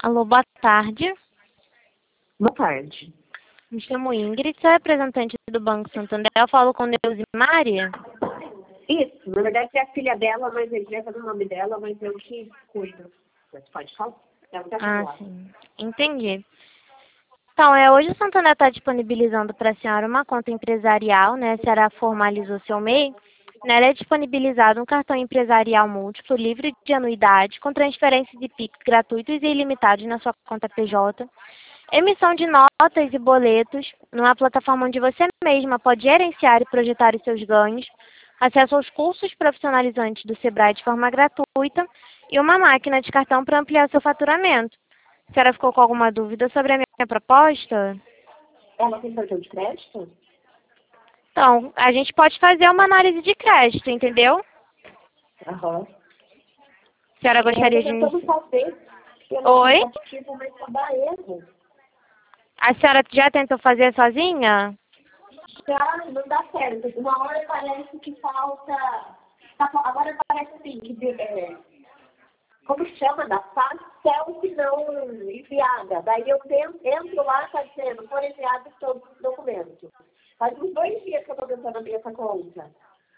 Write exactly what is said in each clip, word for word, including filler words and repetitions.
Alô, boa tarde. Boa tarde. Me chamo Ingrid, sou representante do Banco Santander. Eu falo com Neusimari? Isso, na verdade é a filha dela, mas a empresa no nome dela, mas eu que cuido. Você pode falar? Ela tá Ah, lá. sim. Entendi. Então, é, hoje o Santander está disponibilizando para a senhora uma conta empresarial, né? A senhora formalizou seu M E I. Nela é disponibilizado um cartão empresarial múltiplo, livre de anuidade, com transferência de Pix gratuitos e ilimitados na sua conta P J. Emissão de notas e boletos numa plataforma onde você mesma pode gerenciar e projetar os seus ganhos, acesso aos cursos profissionalizantes do Sebrae de forma gratuita e uma máquina de cartão para ampliar seu faturamento. A senhora ficou com alguma dúvida sobre a minha proposta? Ela tem cartão de crédito? Então, a gente pode fazer uma análise de crédito, entendeu? Aham. A senhora gostaria de Eu me... tô tentando fazer pelo Oi? aplicativo, mas só dá erro. A senhora já tentou fazer sozinha? Já não dá certo. Uma hora parece que falta... tá fal- Agora parece assim, que... É... Como chama? Da fase selfie não enviada. Daí eu tento, entro lá, tá dizendo, foram enviados todos os documentos. Faz uns dois dias que eu tô tentando abrir essa conta.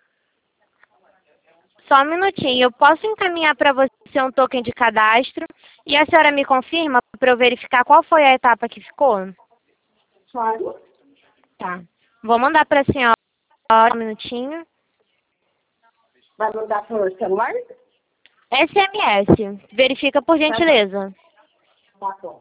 Só um minutinho. Eu posso encaminhar para você um token de cadastro e a senhora me confirma para eu verificar qual foi a etapa que ficou? Claro. Tá. Vou mandar para a senhora um minutinho. Vai mandar por celular? S M S. Verifica por gentileza. Tá bom.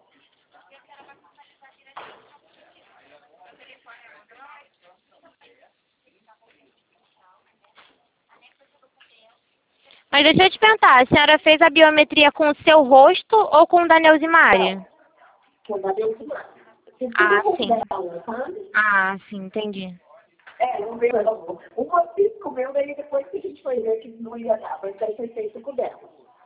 Mas deixa eu te perguntar, a senhora fez a biometria com o seu rosto ou com o da Neusimari? Que eu mandei o celular. Você Ah, tudo sim. dela, sabe? Ah, sim, entendi. É, não veio não. Um eu fiz com o meu, daí depois que a gente foi ver que não ia dar, mas daí foi feito com o dela.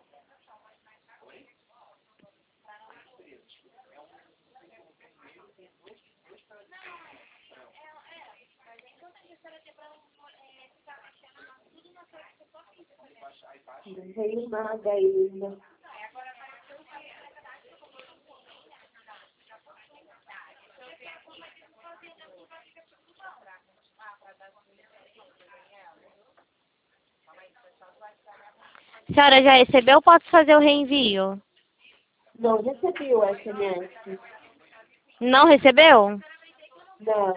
Não veio nada ainda. A senhora já recebeu ou posso fazer o reenvio? Não recebi o S M S. Não recebeu? Não.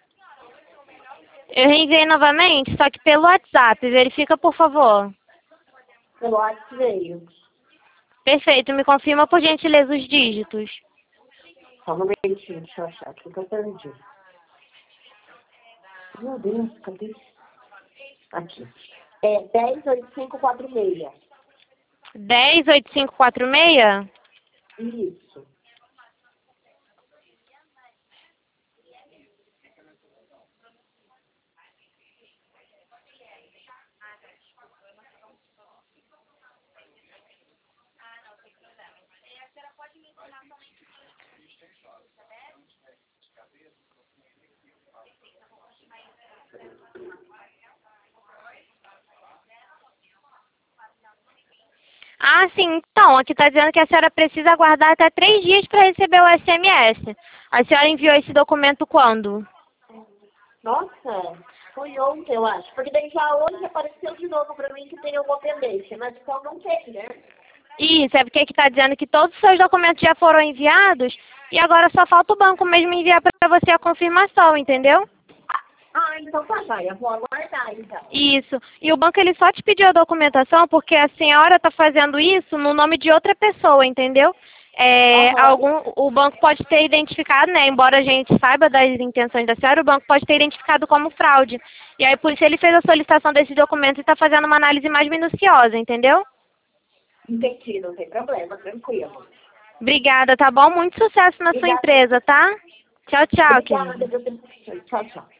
Eu reenviei novamente, só que pelo WhatsApp. Verifica, por favor. Pelo WhatsApp veio. Perfeito. Me confirma, por gentileza, os dígitos. Só um momentinho, deixa eu achar aqui que eu perdi. Meu Deus, cadê? Aqui. É dez oito cinco quatro seis. dez oito cinco quatro seis? Isso. Ah, sim. Então, aqui está dizendo que a senhora precisa aguardar até três dias para receber o S M S. A senhora enviou esse documento quando? Nossa, foi ontem, eu acho. Porque daí já hoje apareceu de novo para mim que tem alguma pendência, mas então não tem, né? Isso, é porque aqui está dizendo que todos os seus documentos já foram enviados e agora só falta o banco mesmo enviar para você a confirmação, entendeu? Ah, então tá, vai. Eu vou aguardar, então. Isso. E o banco ele só te pediu a documentação porque a senhora está fazendo isso no nome de outra pessoa, entendeu? É, Aham. algum, o banco pode ter identificado, né? Embora a gente saiba das intenções da senhora, o banco pode ter identificado como fraude. E aí, por isso, ele fez a solicitação desses documentos e está fazendo uma análise mais minuciosa, entendeu? Entendi, não tem problema, tranquilo. Obrigada, tá bom? Muito sucesso na sua Obrigada. empresa, tá? Tchau, tchau, Obrigada, querida. viu, pelo- Tchau, tchau.